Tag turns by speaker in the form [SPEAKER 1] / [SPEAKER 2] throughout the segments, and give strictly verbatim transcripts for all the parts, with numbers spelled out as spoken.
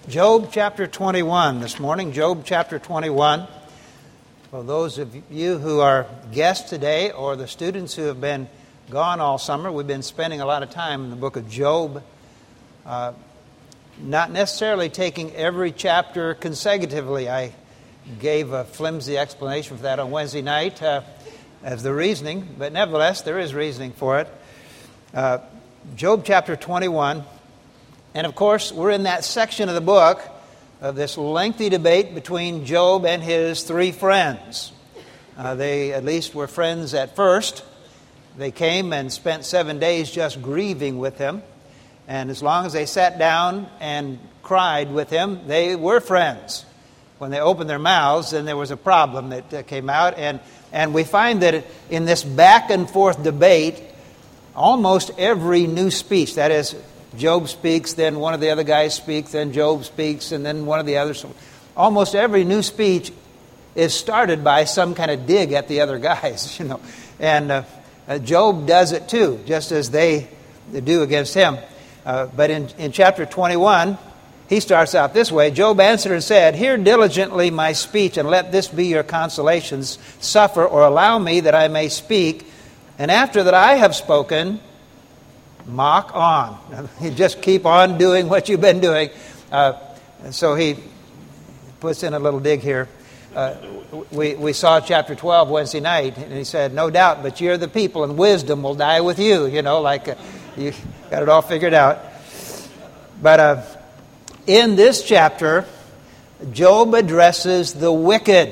[SPEAKER 1] Job chapter twenty-one this morning, Job chapter twenty-one. For those of you who are guests today or the students who have been gone all summer, we've been spending a lot of time in the book of Job, uh, not necessarily taking every chapter consecutively. I gave a flimsy explanation for that on Wednesday night uh, as the reasoning, but nevertheless, there is reasoning for it. Uh, Job chapter twenty-one. And of course, we're in that section of the book of this lengthy debate between Job and his three friends. Uh, they at least were friends at first. They came and spent seven days just grieving with him. And as long as they sat down and cried with him, they were friends. When they opened their mouths, then there was a problem that uh, came out. And, and we find that in this back and forth debate, almost every new speech, that is, Job speaks, then one of the other guys speaks, then Job speaks, and then one of the others. Almost every new speech is started by some kind of dig at the other guys, you know. And uh, uh, Job does it too, just as they, they do against him. Uh, but in, in chapter twenty-one, he starts out this way. Job answered and said, "Hear diligently my speech, and let this be your consolations. Suffer or allow me that I may speak. And after that I have spoken, mock on." You just keep on doing what you've been doing. Uh, so he puts in a little dig here. Uh, we, we saw chapter twelve Wednesday night, and he said, "No doubt, but you're the people, and wisdom will die with you." You know, like uh, you got it all figured out. But uh, in this chapter, Job addresses the wicked.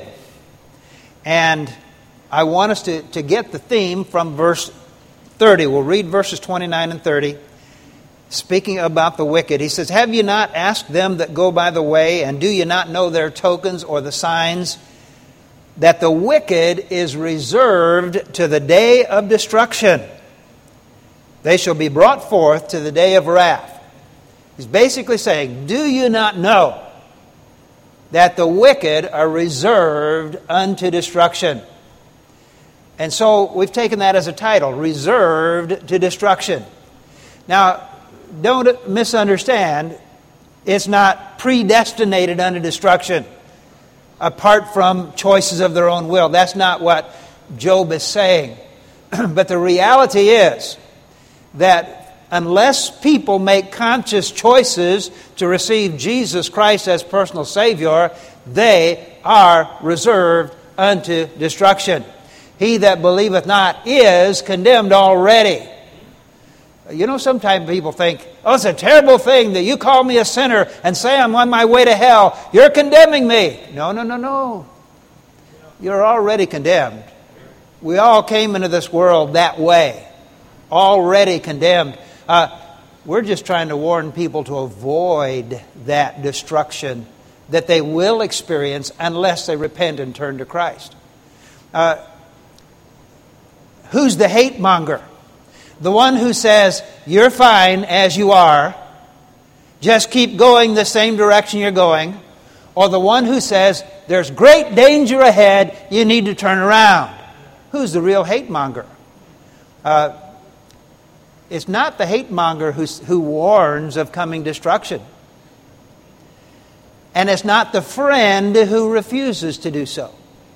[SPEAKER 1] And I want us to, to get the theme from verse thirty. We'll read verses twenty-nine and thirty. Speaking about the wicked, he says, "Have you not asked them that go by the way, and do you not know their tokens or the signs, that the wicked is reserved to the day of destruction? They shall be brought forth to the day of wrath." He's basically saying, do you not know that the wicked are reserved unto destruction? And so we've taken that as a title, Reserved to Destruction. Now, don't misunderstand, it's not predestinated unto destruction apart from choices of their own will. That's not what Job is saying. But the reality is that unless people make conscious choices to receive Jesus Christ as personal Savior, they are reserved unto destruction. He that believeth not is condemned already. You know, sometimes people think, oh, it's a terrible thing that you call me a sinner and say I'm on my way to hell. You're condemning me. No, no, no, no. You're already condemned. We all came into this world that way. Already condemned. Uh, we're just trying to warn people to avoid that destruction that they will experience unless they repent and turn to Christ. Uh, Who's the hate monger? The one who says, you're fine as you are, just keep going the same direction you're going. Or the one who says, there's great danger ahead, you need to turn around. Who's the real hate monger? Uh, it's not the hate monger who, who warns of coming destruction. And it's not the friend who refuses to do so.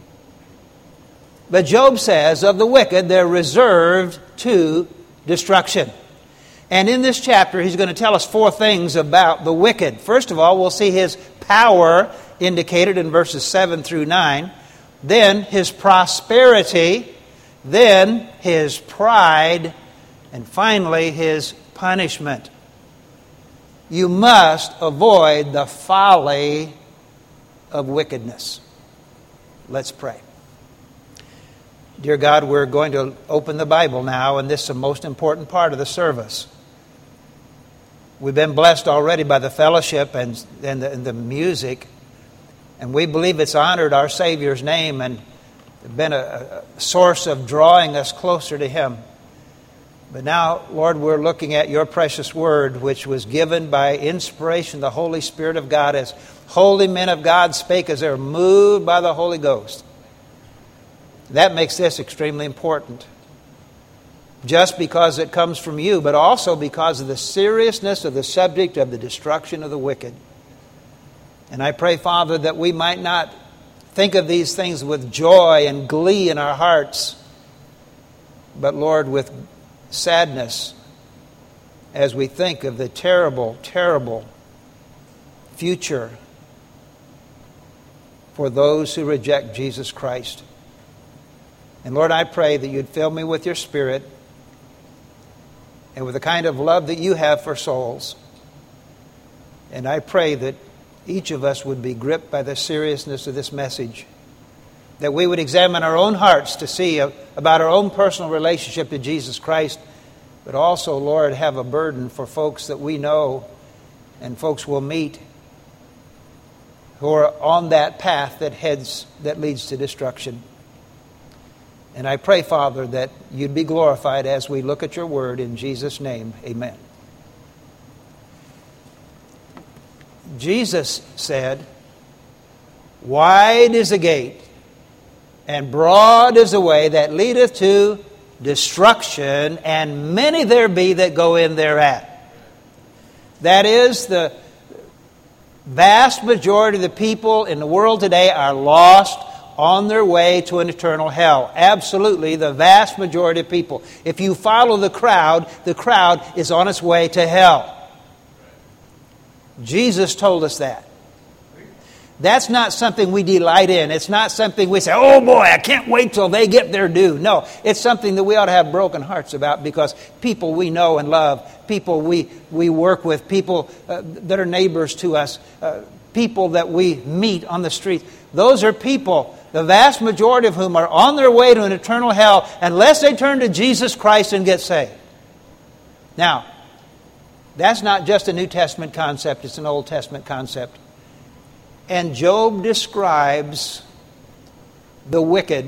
[SPEAKER 1] But Job says of the wicked, they're reserved to destruction. And in this chapter, he's going to tell us four things about the wicked. First of all, we'll see his power indicated in verses seven through nine. Then his prosperity. Then his pride. And finally, his punishment. You must avoid the folly of wickedness. Let's pray. Dear God, we're going to open the Bible now, and this is the most important part of the service. We've been blessed already by the fellowship and, and, the, and the music, and we believe it's honored our Savior's name and been a, a source of drawing us closer to Him. But now, Lord, we're looking at your precious word, which was given by inspiration of the Holy Spirit of God, as holy men of God spake as they were moved by the Holy Ghost. That makes this extremely important. Just because it comes from you, but also because of the seriousness of the subject of the destruction of the wicked. And I pray, Father, that we might not think of these things with joy and glee in our hearts, but, Lord, with sadness as we think of the terrible, terrible future for those who reject Jesus Christ. And Lord, I pray that you'd fill me with your Spirit and with the kind of love that you have for souls. And I pray that each of us would be gripped by the seriousness of this message, that we would examine our own hearts to see about our own personal relationship to Jesus Christ, but also, Lord, have a burden for folks that we know and folks we'll meet who are on that path that heads that leads to destruction. And I pray, Father, that you'd be glorified as we look at your word. In Jesus' name, amen. Jesus said, "Wide is the gate, and broad is the way that leadeth to destruction, and many there be that go in thereat." That is, the vast majority of the people in the world today are lost on their way to an eternal hell. Absolutely, the vast majority of people. If you follow the crowd, the crowd is on its way to hell. Jesus told us that. That's not something we delight in. It's not something we say, "Oh boy, I can't wait till they get their due." No, it's something that we ought to have broken hearts about, because people we know and love, people we, we work with, people uh, that are neighbors to us, uh, people that we meet on the street, those are people, the vast majority of whom are on their way to an eternal hell unless they turn to Jesus Christ and get saved. Now, that's not just a New Testament concept, it's an Old Testament concept. And Job describes the wicked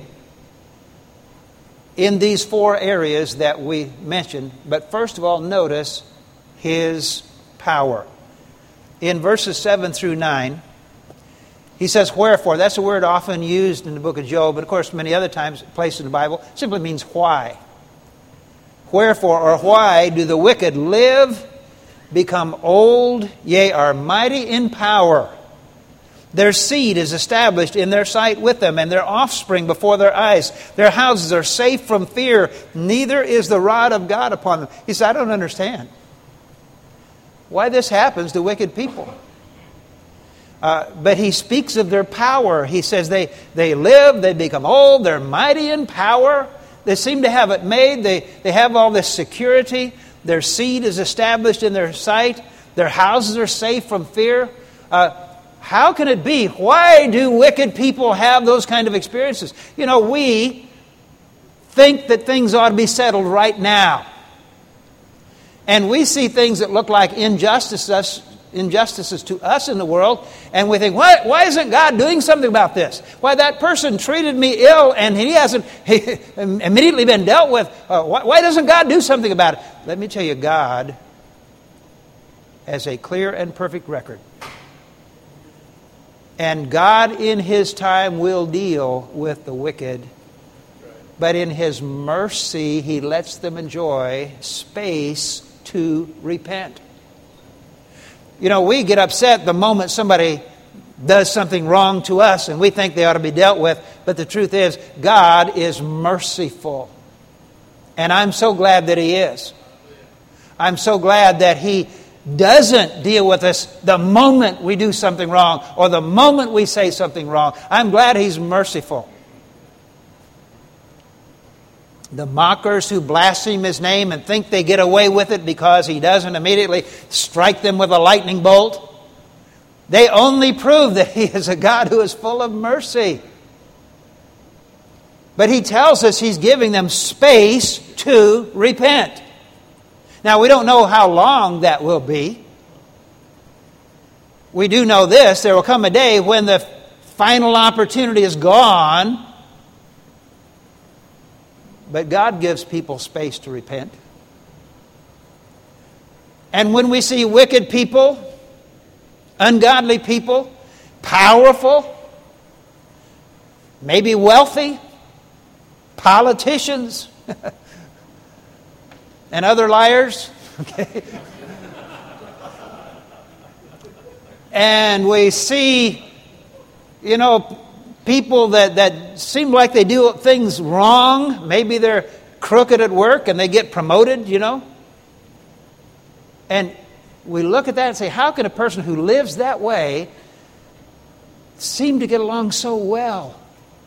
[SPEAKER 1] in these four areas that we mentioned. But first of all, notice his power. In verses seven through nine, he says, "Wherefore," that's a word often used in the book of Job, but of course many other times placed in the Bible, simply means why. "Wherefore," or why, "do the wicked live, become old, yea, are mighty in power? Their seed is established in their sight with them, and their offspring before their eyes. Their houses are safe from fear, neither is the rod of God upon them." He said, I don't understand why this happens to wicked people. Uh, but he speaks of their power. He says they, they live, they become old, they're mighty in power. They seem to have it made. They, they have all this security. Their seed is established in their sight. Their houses are safe from fear. Uh, how can it be? Why do wicked people have those kind of experiences? You know, we think that things ought to be settled right now. And we see things that look like injustices, injustices to us in the world, and we think, why, why isn't God doing something about this? Why, that person treated me ill and he hasn't he, immediately been dealt with. Uh, why, why doesn't God do something about it? Let me tell you, God has a clear and perfect record. And God in His time will deal with the wicked. But in His mercy, He lets them enjoy space to repent. You know, we get upset the moment somebody does something wrong to us and we think they ought to be dealt with. But the truth is, God is merciful. And I'm so glad that He is. I'm so glad that He doesn't deal with us the moment we do something wrong or the moment we say something wrong. I'm glad He's merciful. The mockers who blaspheme His name and think they get away with it because He doesn't immediately strike them with a lightning bolt, they only prove that He is a God who is full of mercy. But He tells us He's giving them space to repent. Now, we don't know how long that will be. We do know this: there will come a day when the final opportunity is gone. But God gives people space to repent. And when we see wicked people, ungodly people, powerful, maybe wealthy, politicians, and other liars, okay, and we see, you know, people that, that seem like they do things wrong. Maybe they're crooked at work and they get promoted, you know. And we look at that and say, how can a person who lives that way seem to get along so well?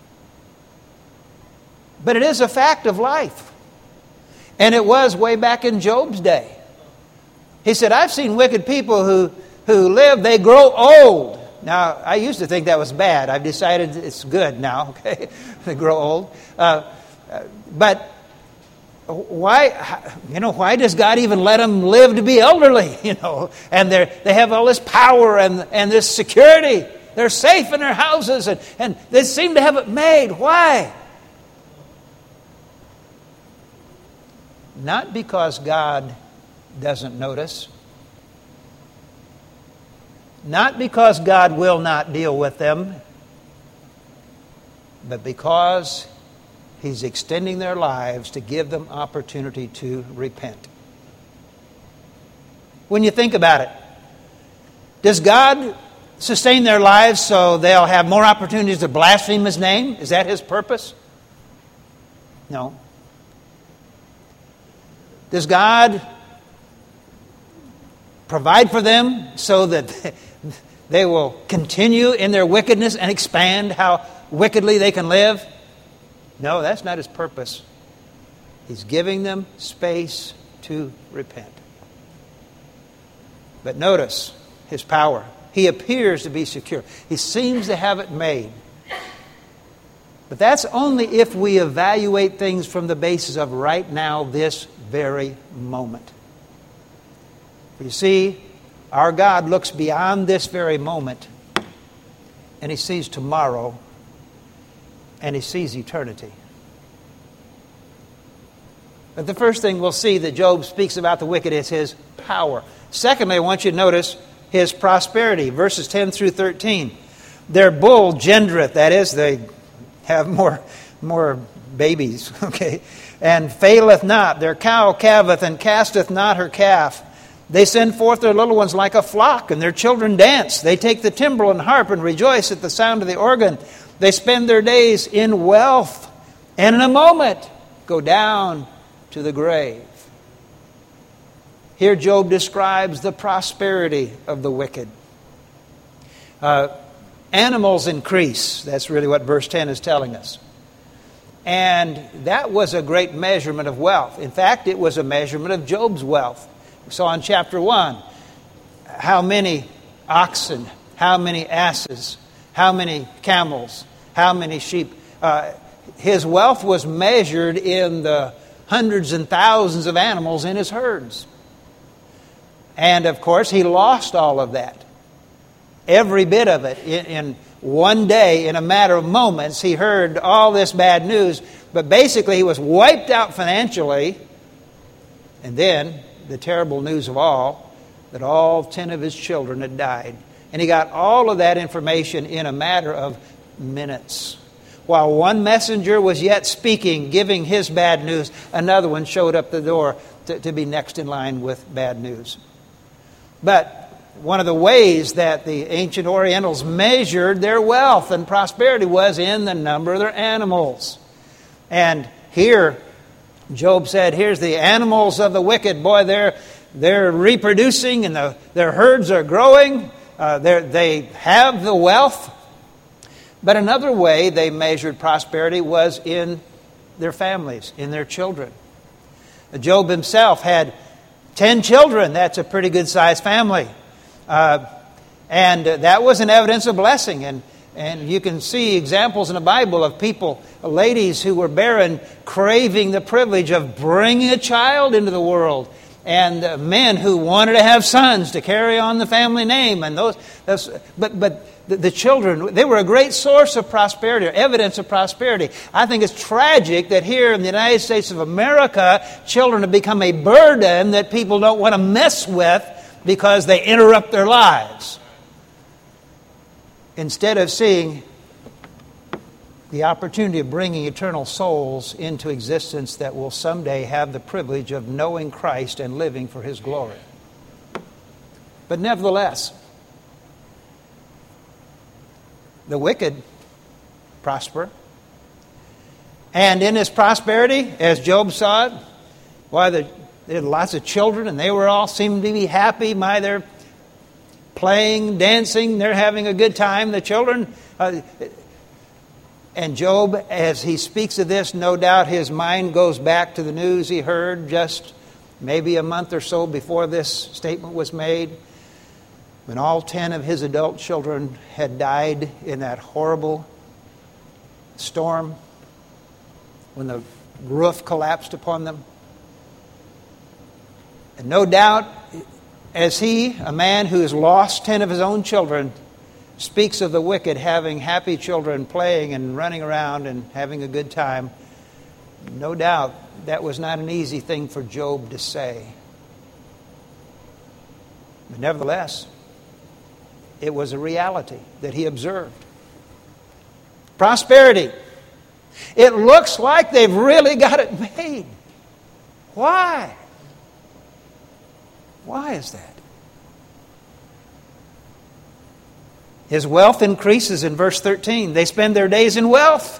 [SPEAKER 1] But it is a fact of life. And it was way back in Job's day. He said, I've seen wicked people who, who live, they grow old. Now, I used to think that was bad. I've decided it's good now, okay? They grow old. Uh, but why, you know, why does God even let them live to be elderly, you know? And they they have all this power and, and this security. They're safe in their houses, and, and they seem to have it made. Why? Not because God doesn't notice. Not because God will not deal with them, but because He's extending their lives to give them opportunity to repent. When you think about it, does God sustain their lives so they'll have more opportunities to blaspheme His name? Is that His purpose? No. Does God provide for them so that they will continue in their wickedness and expand how wickedly they can live? No, that's not His purpose. He's giving them space to repent. But notice His power. He appears to be secure. He seems to have it made. But that's only if we evaluate things from the basis of right now, this very moment. You see, our God looks beyond this very moment, and He sees tomorrow, and He sees eternity. But the first thing we'll see that Job speaks about the wicked is his power. Secondly, I want you to notice his prosperity. Verses ten through thirteen. Their bull gendereth, that is, they have more, more babies, okay, and faileth not. Their cow calveth and casteth not her calf. They send forth their little ones like a flock, and their children dance. They take the timbrel and harp and rejoice at the sound of the organ. They spend their days in wealth, and in a moment go down to the grave. Here Job describes the prosperity of the wicked. Uh, animals increase. That's really what verse ten is telling us. And that was a great measurement of wealth. In fact, it was a measurement of Job's wealth. We saw in chapter one how many oxen, how many asses, how many camels, how many sheep. Uh, his wealth was measured in the hundreds and thousands of animals in his herds. And of course, he lost all of that. Every bit of it. In, in one day, in a matter of moments, he heard all this bad news. But basically, he was wiped out financially. And then, the terrible news of all, that all ten of his children had died. And he got all of that information in a matter of minutes. While one messenger was yet speaking, giving his bad news, another one showed up the door to, to be next in line with bad news. But one of the ways that the ancient Orientals measured their wealth and prosperity was in the number of their animals. And here, Job said, here's the animals of the wicked. Boy, they're, they're reproducing and the, their herds are growing. Uh, they have the wealth. But another way they measured prosperity was in their families, in their children. Job himself had ten children. That's a pretty good-sized family. Uh, and that was an evidence of blessing. And, and you can see examples in the Bible of people, ladies who were barren, craving the privilege of bringing a child into the world. And uh, men who wanted to have sons to carry on the family name. And those, those but but the, the children, they were a great source of prosperity, or evidence of prosperity. I think it's tragic that here in the United States of America, children have become a burden that people don't want to mess with because they interrupt their lives. Instead of seeing the opportunity of bringing eternal souls into existence that will someday have the privilege of knowing Christ and living for His glory. But nevertheless, the wicked prosper. And in his prosperity, as Job saw it, why the, they had lots of children and they were all seemed to be happy. My, they're playing, dancing, they're having a good time. The children... Uh, And Job, as he speaks of this, no doubt his mind goes back to the news he heard just maybe a month or so before this statement was made, when all ten of his adult children had died in that horrible storm, when the roof collapsed upon them. And no doubt, as he, a man who has lost ten of his own children, speaks of the wicked having happy children playing and running around and having a good time, no doubt that was not an easy thing for Job to say. But nevertheless, it was a reality that he observed. Prosperity. It looks like they've really got it made. Why? Why is that? His wealth increases in verse thirteen. They spend their days in wealth.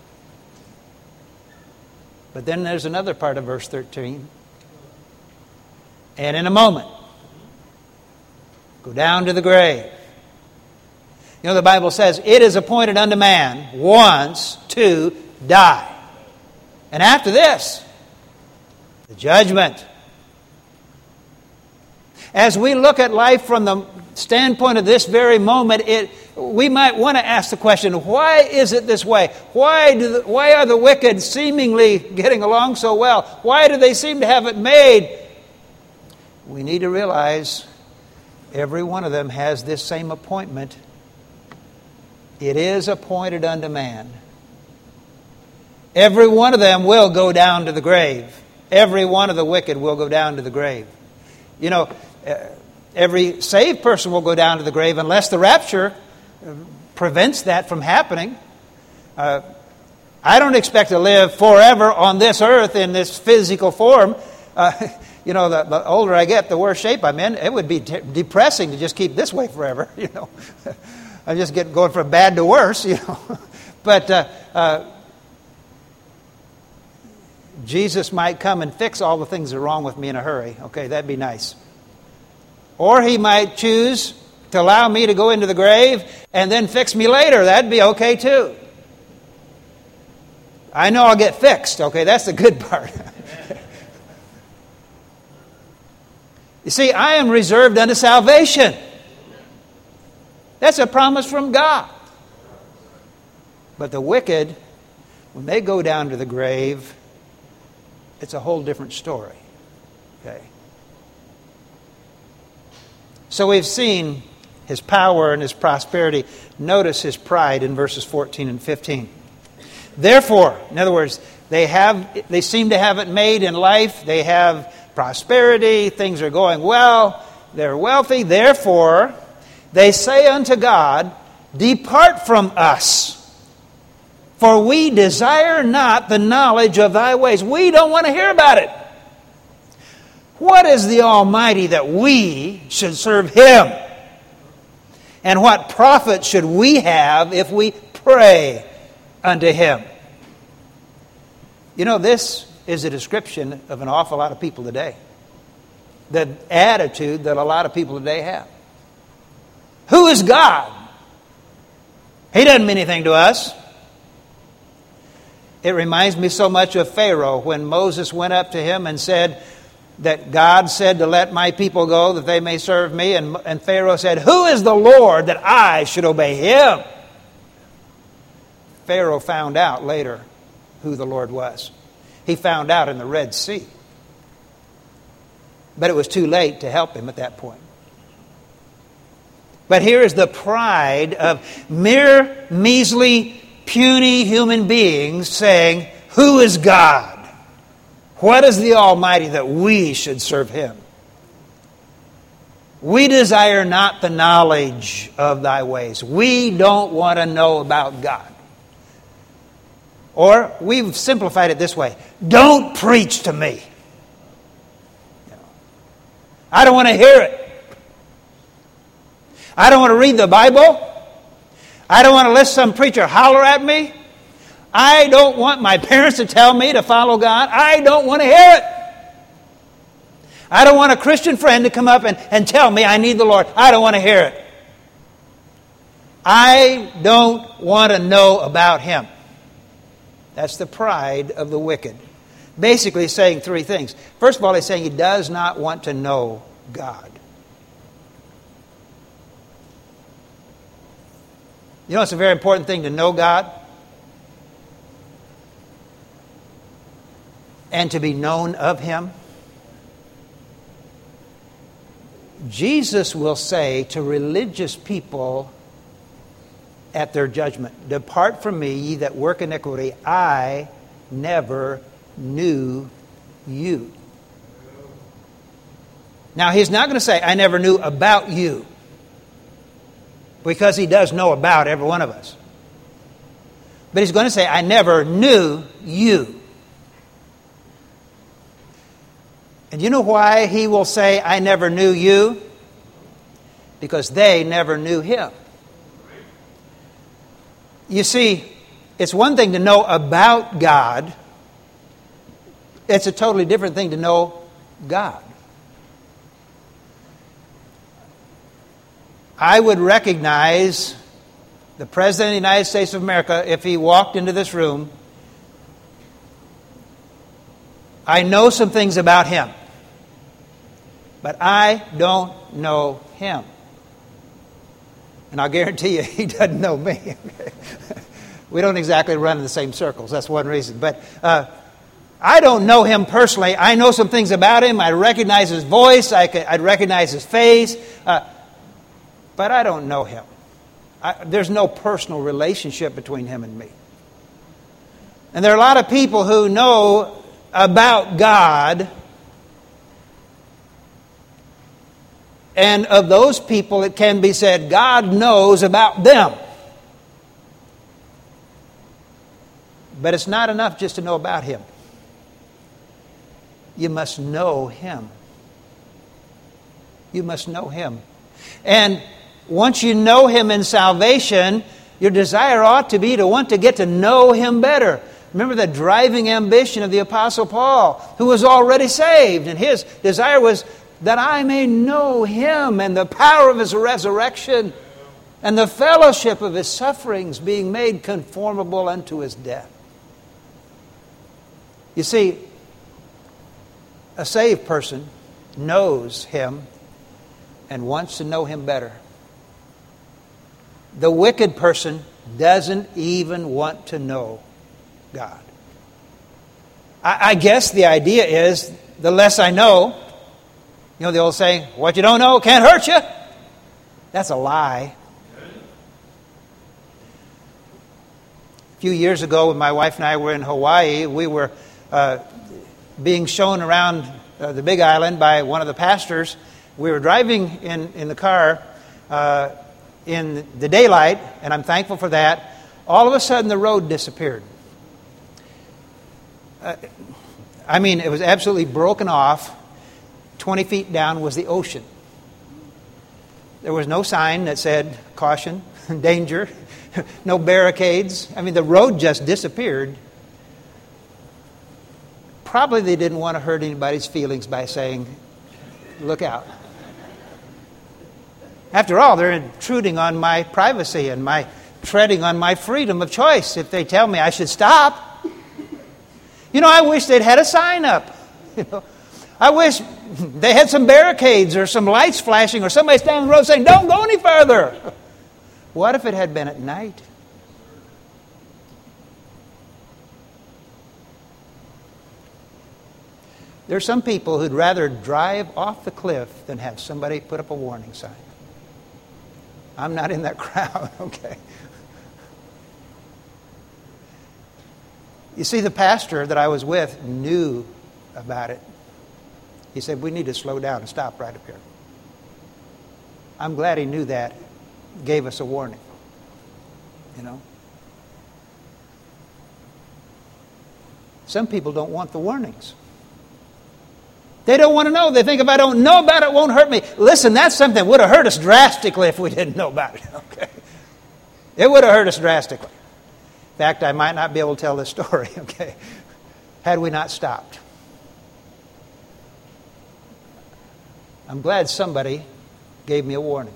[SPEAKER 1] But then there's another part of verse thirteen. And in a moment, go down to the grave. You know, the Bible says, it is appointed unto man once to die. And after this, the judgment. As we look at life from the standpoint of this very moment, it, we might want to ask the question, why is it this way? Why do the, why are the wicked seemingly getting along so well? Why do they seem to have it made? We need to realize every one of them has this same appointment. It is appointed unto man. Every one of them will go down to the grave. Every one of the wicked will go down to the grave. You know, uh, every saved person will go down to the grave unless the rapture prevents that from happening. Uh, I don't expect to live forever on this earth in this physical form. Uh, you know, the, the older I get, the worse shape I'm in. It would be t- depressing to just keep this way forever. You know, I just get going from bad to worse. You know, but uh, uh, Jesus might come and fix all the things that are wrong with me in a hurry. Okay, that'd be nice. Or he might choose to allow me to go into the grave and then fix me later. That'd be okay too. I know I'll get fixed. Okay, that's the good part. You see, I am reserved unto salvation. That's a promise from God. But the wicked, when they go down to the grave, it's a whole different story. Okay. So we've seen his power and his prosperity. Notice his pride in verses fourteen and fifteen. Therefore, in other words, they have they seem to have it made in life. They have prosperity. Things are going well. They're wealthy. Therefore, they say unto God, depart from us, for we desire not the knowledge of thy ways. We don't want to hear about it. What is the Almighty that we should serve Him? And what profit should we have if we pray unto Him? You know, this is a description of an awful lot of people today. The attitude that a lot of people today have. Who is God? He doesn't mean anything to us. It reminds me so much of Pharaoh when Moses went up to him and said that God said to let my people go that they may serve me. And, and Pharaoh said, who is the Lord that I should obey Him? Pharaoh found out later who the Lord was. He found out in the Red Sea. But it was too late to help him at that point. But here is the pride of mere, measly, puny human beings saying, who is God? What is the Almighty that we should serve Him? We desire not the knowledge of thy ways. We don't want to know about God. Or we've simplified it this way. Don't preach to me. I don't want to hear it. I don't want to read the Bible. I don't want to listen to some preacher holler at me. I don't want my parents to tell me to follow God. I don't want to hear it. I don't want a Christian friend to come up and, and tell me I need the Lord. I don't want to hear it. I don't want to know about Him. That's the pride of the wicked. Basically saying three things. First of all, he's saying he does not want to know God. You know, it's a very important thing to know God and to be known of Him. Jesus will say to religious people at their judgment, "Depart from me, ye that work iniquity, I never knew you." Now, he's not going to say, "I never knew about you," because he does know about every one of us. But he's going to say, "I never knew you." And you know why he will say, "I never knew you"? Because they never knew him. You see, it's one thing to know about God. It's a totally different thing to know God. I would recognize the President of the United States of America if he walked into this room. I know some things about him, but I don't know him. And I'll guarantee you, he doesn't know me. We don't exactly run in the same circles. That's one reason. But uh, I don't know him personally. I know some things about him. I recognize his voice. I could, I'd recognize his face. Uh, but I don't know him. I, there's no personal relationship between him and me. And there are a lot of people who know about God. And of those people, it can be said, God knows about them. But it's not enough just to know about Him. You must know Him. You must know Him. And once you know Him in salvation, your desire ought to be to want to get to know Him better. Remember the driving ambition of the Apostle Paul, who was already saved. And his desire was that I may know Him and the power of His resurrection and the fellowship of His sufferings, being made conformable unto His death. You see, a saved person knows Him and wants to know Him better. The wicked person doesn't even want to know God. I, I guess the idea is, the less I know, you know the old saying, what you don't know can't hurt you? That's a lie. A few years ago, when my wife and I were in Hawaii, we were uh, being shown around uh, the Big Island by one of the pastors. We were driving in, in the car uh, in the daylight, and I'm thankful for that. All of a sudden, the road disappeared. Uh, I mean, it was absolutely broken off. twenty feet down was the ocean. There was no sign that said caution, danger, no barricades. I mean, the road just disappeared. Probably they didn't want to hurt anybody's feelings by saying, look out. After all, they're intruding on my privacy and my treading on my freedom of choice if they tell me I should stop. You know, I wish they'd had a sign up. You know, I wish they had some barricades or some lights flashing or somebody standing on the road saying, don't go any further. What if it had been at night? There are some people who'd rather drive off the cliff than have somebody put up a warning sign. I'm not in that crowd, okay? You see, the pastor that I was with knew about it. He said, we need to slow down and stop right up here. I'm glad he knew that. Gave us a warning. You know? Some people don't want the warnings. They don't want to know. They think if I don't know about it, it won't hurt me. Listen, that's something that would have hurt us drastically if we didn't know about it. Okay? It would have hurt us drastically. In fact, I might not be able to tell this story, okay, had we not stopped. I'm glad somebody gave me a warning.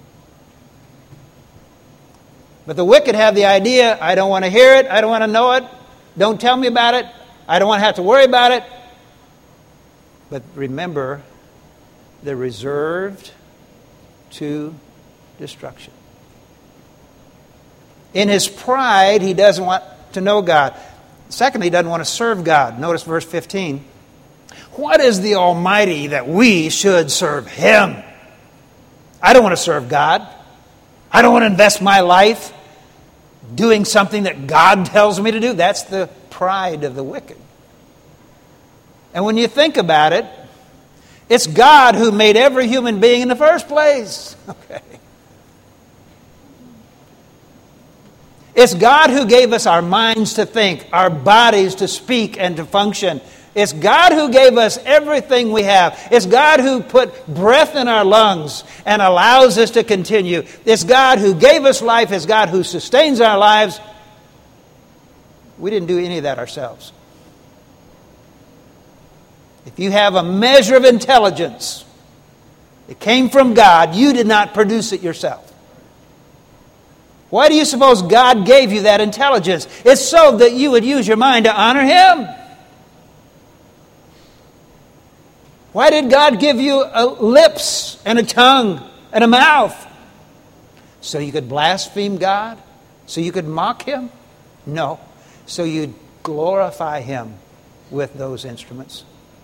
[SPEAKER 1] But the wicked have the idea, I don't want to hear it, I don't want to know it, don't tell me about it, I don't want to have to worry about it. But remember, they're reserved to destruction. In his pride, he doesn't want to know God. Secondly, he doesn't want to serve God. Notice verse fifteen. What is the Almighty that we should serve Him? I don't want to serve God. I don't want to invest my life doing something that God tells me to do. That's the pride of the wicked. And when you think about it, it's God who made every human being in the first place. Okay. It's God who gave us our minds to think, our bodies to speak and to function. It's God who gave us everything we have. It's God who put breath in our lungs and allows us to continue. It's God who gave us life. It's God who sustains our lives. We didn't do any of that ourselves. If you have a measure of intelligence, it came from God. You did not produce it yourself. Why do you suppose God gave you that intelligence? It's so that you would use your mind to honor Him. Why did God give you a lips and a tongue and a mouth? So you could blaspheme God? So you could mock Him? No. So you'd glorify Him with those instruments.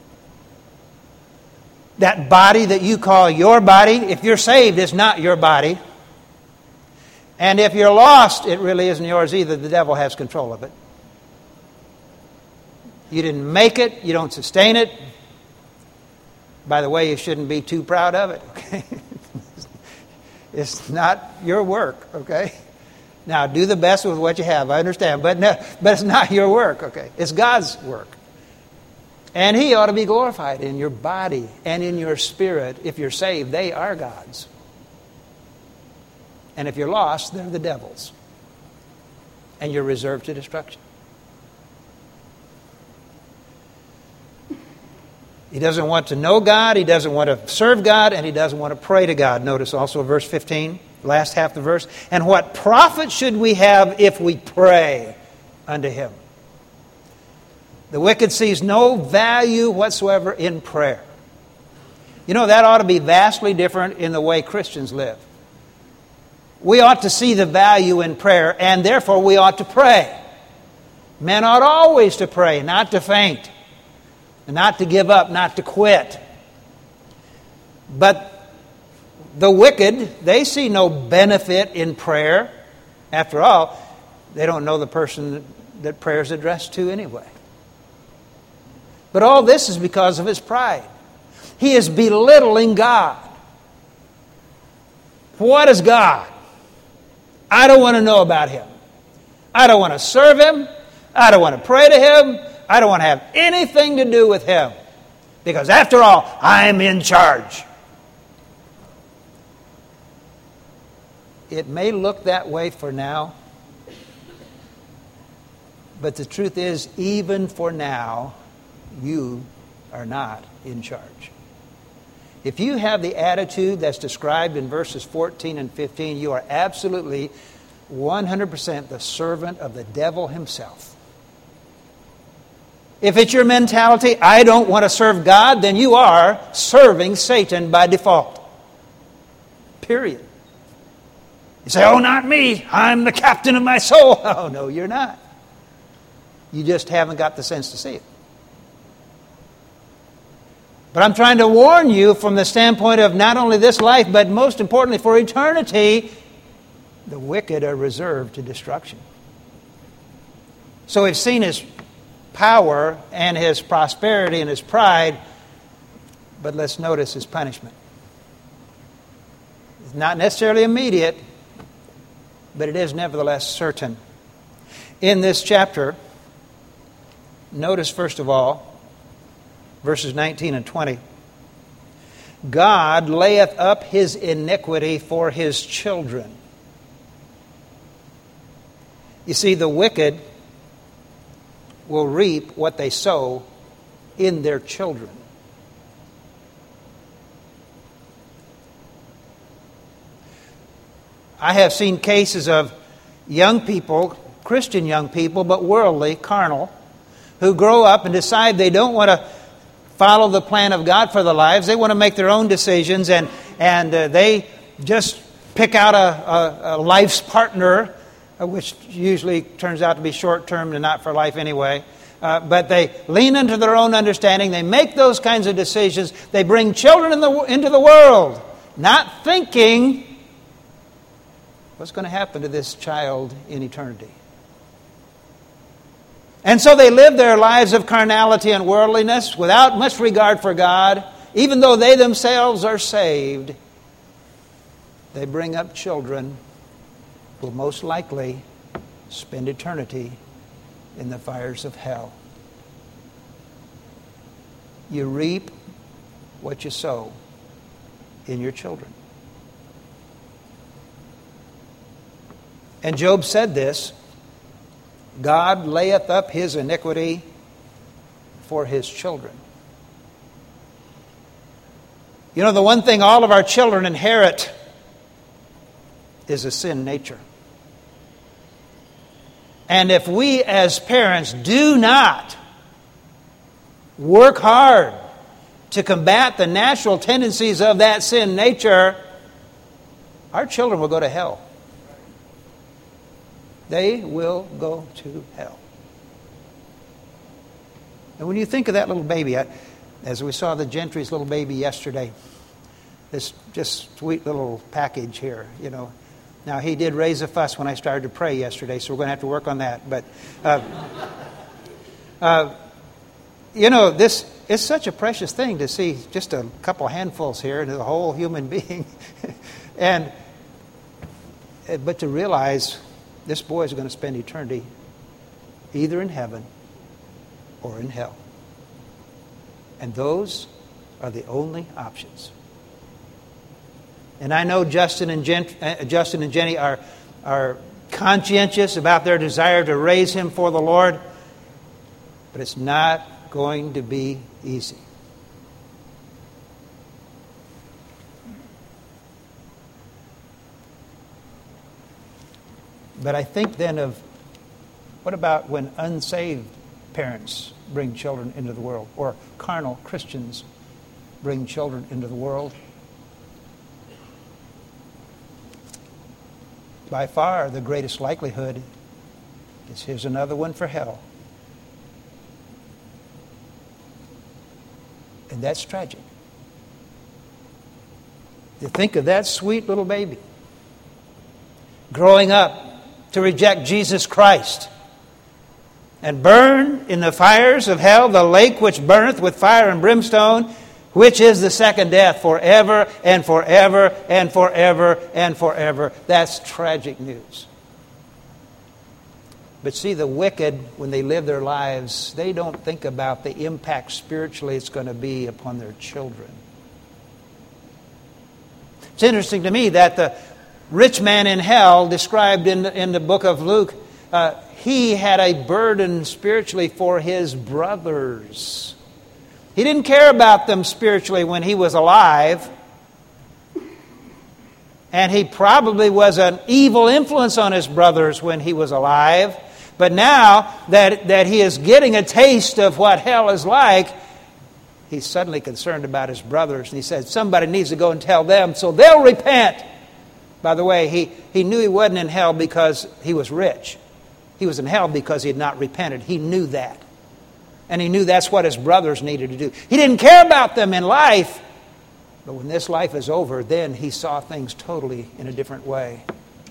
[SPEAKER 1] That body that you call your body, if you're saved, it's not your body. And if you're lost, it really isn't yours either. The devil has control of it. You didn't make it. You don't sustain it. By the way, you shouldn't be too proud of it, okay? It's not your work, okay? Now, do the best with what you have, I understand. But no, but it's not your work, okay? It's God's work. And He ought to be glorified in your body and in your spirit. If you're saved, they are God's. And if you're lost, they're the devil's. And you're reserved to destruction. He doesn't want to know God, he doesn't want to serve God, and he doesn't want to pray to God. Notice also verse fifteen, last half of the verse. And what profit should we have if we pray unto Him? The wicked sees no value whatsoever in prayer. You know, that ought to be vastly different in the way Christians live. We ought to see the value in prayer, and therefore we ought to pray. Men ought always to pray, not to faint. Not to give up, not to quit. But the wicked, they see no benefit in prayer. After all, they don't know the person that prayer is addressed to anyway. But all this is because of his pride. He is belittling God. What is God? I don't want to know about Him. I don't want to serve Him. I don't want to pray to Him. I don't want to have anything to do with Him. Because after all, I'm in charge. It may look that way for now. But the truth is, even for now, you are not in charge. If you have the attitude that's described in verses fourteen and fifteen, you are absolutely one hundred percent the servant of the devil himself. If it's your mentality, I don't want to serve God, then you are serving Satan by default. Period. You say, oh, not me. I'm the captain of my soul. Oh, no, you're not. You just haven't got the sense to see it. But I'm trying to warn you from the standpoint of not only this life, but most importantly for eternity, the wicked are reserved to destruction. So we've seen his power and his prosperity and his pride, but let's notice his punishment. It's not necessarily immediate, but it is nevertheless certain. In this chapter, notice first of all, verses nineteen and twenty. God layeth up His iniquity for His children. You see, the wicked will reap what they sow in their children. I have seen cases of young people, Christian young people, but worldly, carnal, who grow up and decide they don't want to follow the plan of God for their lives. They want to make their own decisions, and, and uh, they just pick out a, a, a life's partner, uh, which usually turns out to be short-term and not for life anyway. Uh, but they lean into their own understanding. They make those kinds of decisions. They bring children in the, into the world, not thinking what's going to happen to this child in eternity. And so they live their lives of carnality and worldliness without much regard for God. Even though they themselves are saved, they bring up children who will most likely spend eternity in the fires of hell. You reap what you sow in your children. And Job said this, God layeth up his iniquity for his children. You know, the one thing all of our children inherit is a sin nature. And if we as parents do not work hard to combat the natural tendencies of that sin nature, our children will go to hell. They will go to hell. And when you think of that little baby, I, as we saw the Gentry's little baby yesterday, this just sweet little package here, you know. Now, he did raise a fuss when I started to pray yesterday, so we're going to have to work on that. But, uh, uh, you know, this is such a precious thing to see just a couple handfuls here into the whole human being. and But to realize this boy is going to spend eternity either in heaven or in hell. And those are the only options. And I know Justin and, Jen, uh, Justin and Jenny are, are conscientious about their desire to raise him for the Lord, but it's not going to be easy. But I think then of, what about when unsaved parents bring children into the world, or carnal Christians bring children into the world? By far, the greatest likelihood is here's another one for hell. And that's tragic. You think of that sweet little baby growing up to reject Jesus Christ and burn in the fires of hell, the lake which burneth with fire and brimstone, which is the second death, forever and forever and forever and forever. That's tragic news. But see, the wicked, when they live their lives, they don't think about the impact spiritually it's going to be upon their children. It's interesting to me that the rich man in hell, described in the, in the book of Luke, uh, he had a burden spiritually for his brothers. He didn't care about them spiritually when he was alive. And he probably was an evil influence on his brothers when he was alive. But now that, that he is getting a taste of what hell is like, he's suddenly concerned about his brothers. And he said, somebody needs to go and tell them so they'll repent. By the way, he, he knew he wasn't in hell because he was rich. He was in hell because he had not repented. He knew that. And he knew that's what his brothers needed to do. He didn't care about them in life. But when this life is over, then he saw things totally in a different way.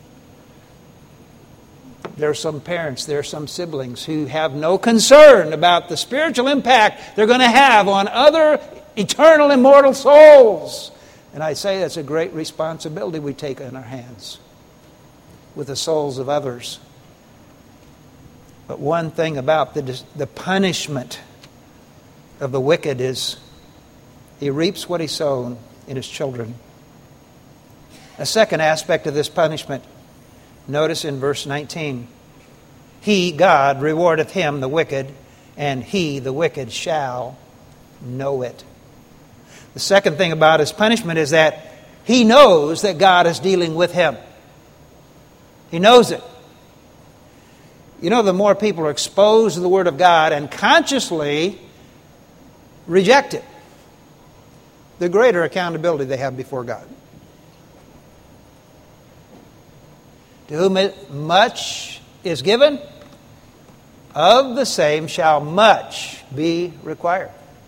[SPEAKER 1] There are some parents, there are some siblings who have no concern about the spiritual impact they're going to have on other eternal, immortal souls. And I say that's a great responsibility we take in our hands with the souls of others. But one thing about the, the punishment of the wicked is he reaps what he sown in his children. A second aspect of this punishment, notice in verse nineteen, He, God, rewardeth him, the wicked, and he, the wicked, shall know it. The second thing about his punishment is that he knows that God is dealing with him. He knows it. You know, the more people are exposed to the Word of God and consciously reject it, the greater accountability they have before God. To whom it much is given, of the same shall much be required.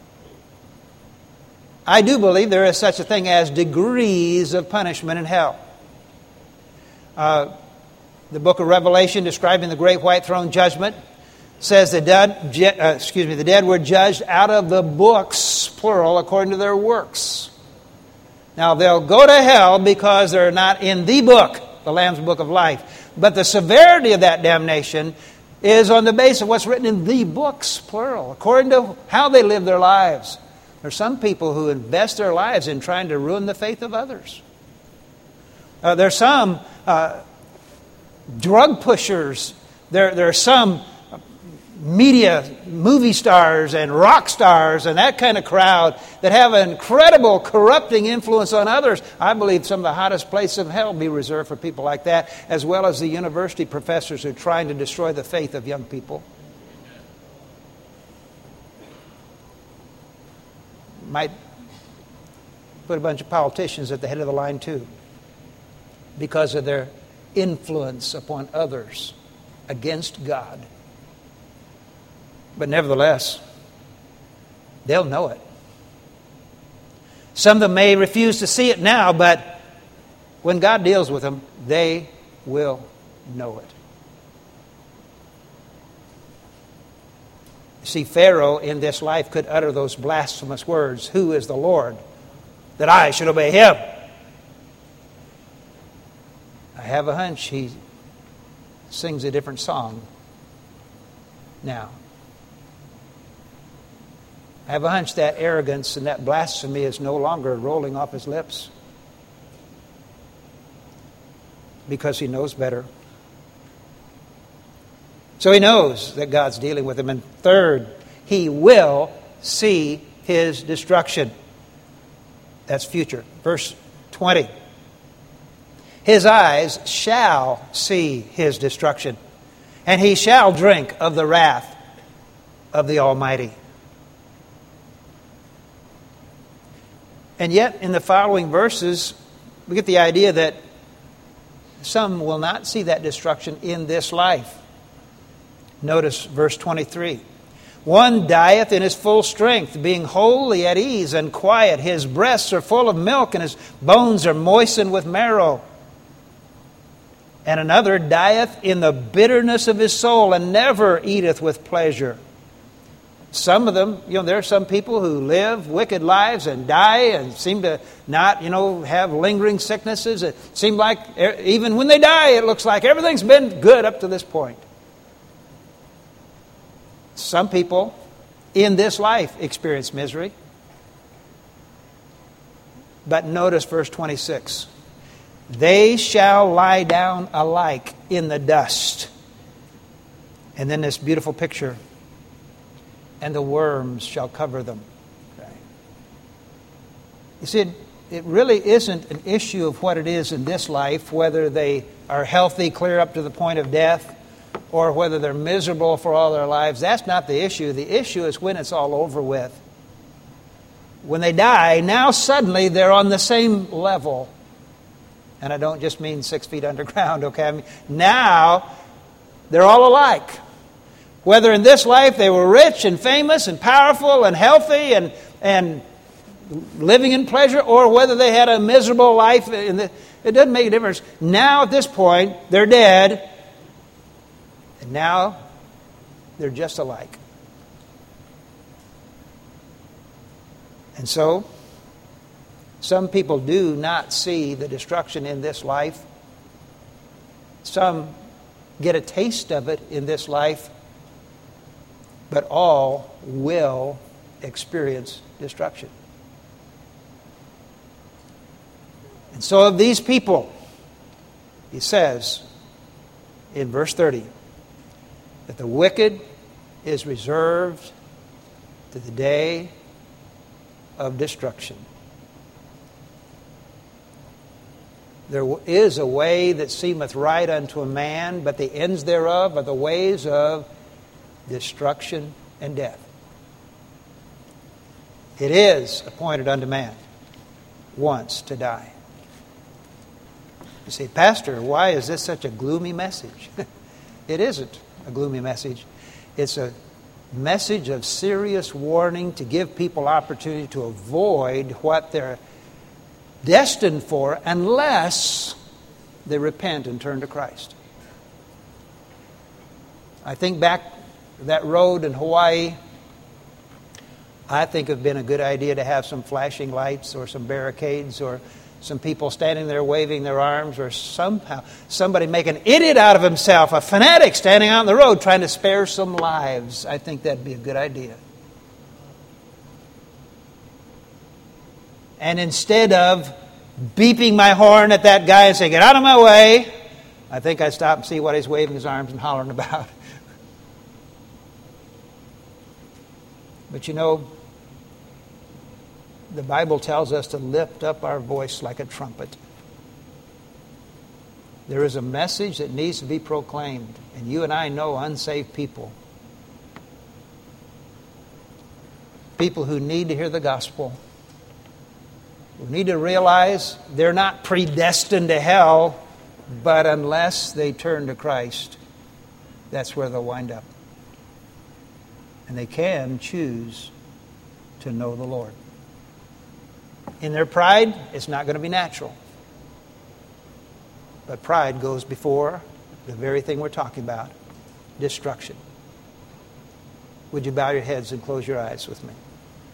[SPEAKER 1] I do believe there is such a thing as degrees of punishment in hell. Uh, the book of Revelation, describing the great white throne judgment, says the dead, uh, excuse me, the dead were judged out of the books, plural, according to their works. Now they'll go to hell because they're not in the book, the Lamb's Book of Life. But the severity of that damnation is on the basis of what's written in the books, plural, according to how they live their lives. There are some people who invest their lives in trying to ruin the faith of others. Uh, there are some uh, drug pushers. There, there are some media, movie stars and rock stars and that kind of crowd that have an incredible corrupting influence on others. I believe some of the hottest places of hell be reserved for people like that, as well as the university professors who are trying to destroy the faith of young people. Might put a bunch of politicians at the head of the line too, because of their influence upon others against God. But nevertheless, they'll know it. Some of them may refuse to see it now, but when God deals with them, they will know it. See, Pharaoh in this life could utter those blasphemous words, "Who is the Lord, that I should obey him?" I have a hunch he sings a different song now. I have a hunch that arrogance and that blasphemy is no longer rolling off his lips, because he knows better. So he knows that God's dealing with him. And third, he will see his destruction. That's future. Verse twenty. His eyes shall see his destruction, and he shall drink of the wrath of the Almighty. And yet, in the following verses, we get the idea that some will not see that destruction in this life. Notice verse twenty-three. One dieth in his full strength, being wholly at ease and quiet. His breasts are full of milk, and his bones are moistened with marrow. And another dieth in the bitterness of his soul, and never eateth with pleasure. Some of them, you know, there are some people who live wicked lives and die and seem to not, you know, have lingering sicknesses. It seems like even when they die, it looks like everything's been good up to this point. Some people in this life experience misery. But notice verse twenty-six. They shall lie down alike in the dust. And then this beautiful picture. And the worms shall cover them. Okay. You see, it, it really isn't an issue of what it is in this life, whether they are healthy clear up to the point of death, or whether they're miserable for all their lives. That's not the issue. The issue is when it's all over with. When they die, now suddenly they're on the same level. And I don't just mean six feet underground, okay? I mean, now they're all alike. Whether in this life they were rich and famous and powerful and healthy and, and living in pleasure, or whether they had a miserable life, in the, it doesn't make a difference. Now at this point, they're dead. And now they're just alike. And so, some people do not see the destruction in this life. Some get a taste of it in this life. But all will experience destruction. And so of these people, he says in verse thirty, that the wicked is reserved to the day of destruction. There is a way that seemeth right unto a man, but the ends thereof are the ways of destruction and death. It is appointed unto man once to die. You say, Pastor, why is this such a gloomy message? It isn't a gloomy message. It's a message of serious warning to give people opportunity to avoid what they're destined for unless they repent and turn to Christ. I think back to that road in Hawaii. I think it would have been a good idea to have some flashing lights or some barricades or some people standing there waving their arms, or somehow somebody make an idiot out of himself, a fanatic standing out on the road trying to spare some lives. I think that'd be a good idea. And instead of beeping my horn at that guy and saying, get out of my way, I think I'd stop and see what he's waving his arms and hollering about. But you know, the Bible tells us to lift up our voice like a trumpet. There is a message that needs to be proclaimed. And you and I know unsaved people. People who need to hear the gospel. Who need to realize they're not predestined to hell, but unless they turn to Christ, that's where they'll wind up. And they can choose to know the Lord. In their pride, it's not going to be natural. But pride goes before the very thing we're talking about, destruction. Would you bow your heads and close your eyes with me?